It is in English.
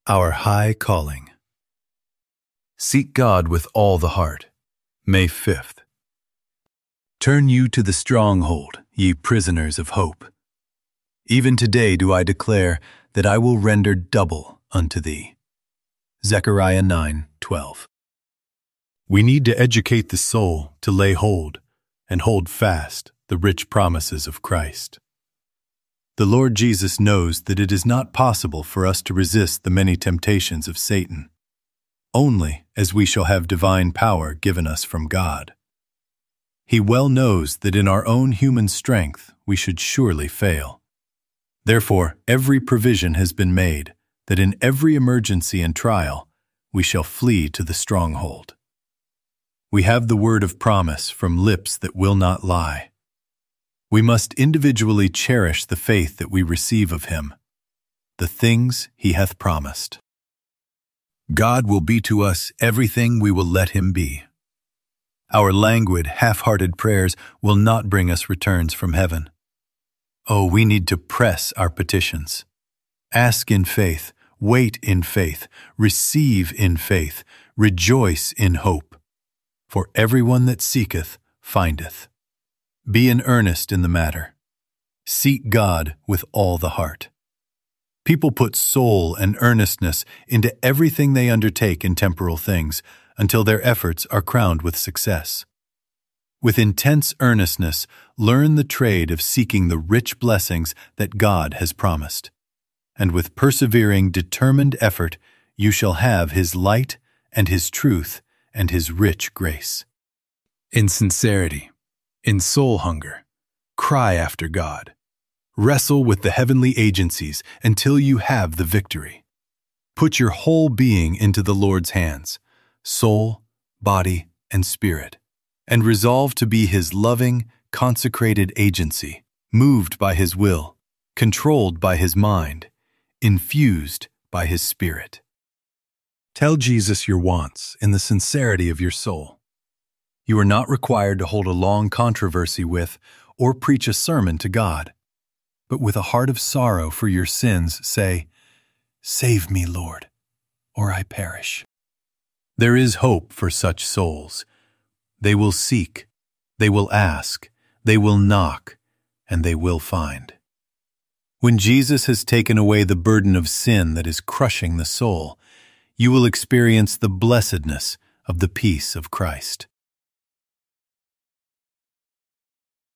Our High Calling. Seek God with all the heart. May 5th. Turn you to the stronghold, ye prisoners of hope. Even today do I declare that I will render double unto thee. Zechariah 9:12. We need to educate the soul to lay hold and hold fast the rich promises of Christ. The Lord Jesus knows that it is not possible for us to resist the many temptations of Satan, only as we shall have divine power given us from God. He well knows that in our own human strength we should surely fail. Therefore, every provision has been made that in every emergency and trial we shall flee to the stronghold. We have the word of promise from lips that will not lie. We must individually cherish the faith that we receive of Him, the things He hath promised. God will be to us everything we will let Him be. Our languid, half-hearted prayers will not bring us returns from heaven. Oh, we need to press our petitions. Ask in faith, wait in faith, receive in faith, rejoice in hope. For everyone that seeketh findeth. Be in earnest in the matter. Seek God with all the heart. People put soul and earnestness into everything they undertake in temporal things until their efforts are crowned with success. With intense earnestness, learn the trade of seeking the rich blessings that God has promised. And with persevering, determined effort, you shall have His light and His truth and His rich grace. In sincerity, in soul hunger, cry after God. Wrestle with the heavenly agencies until you have the victory. Put your whole being into the Lord's hands, soul, body, and spirit, and resolve to be His loving, consecrated agency, moved by His will, controlled by His mind, infused by His Spirit. Tell Jesus your wants in the sincerity of your soul. You are not required to hold a long controversy with or preach a sermon to God, but with a heart of sorrow for your sins say, "Save me, Lord, or I perish." There is hope for such souls. They will seek, they will ask, they will knock, and they will find. When Jesus has taken away the burden of sin that is crushing the soul, you will experience the blessedness of the peace of Christ.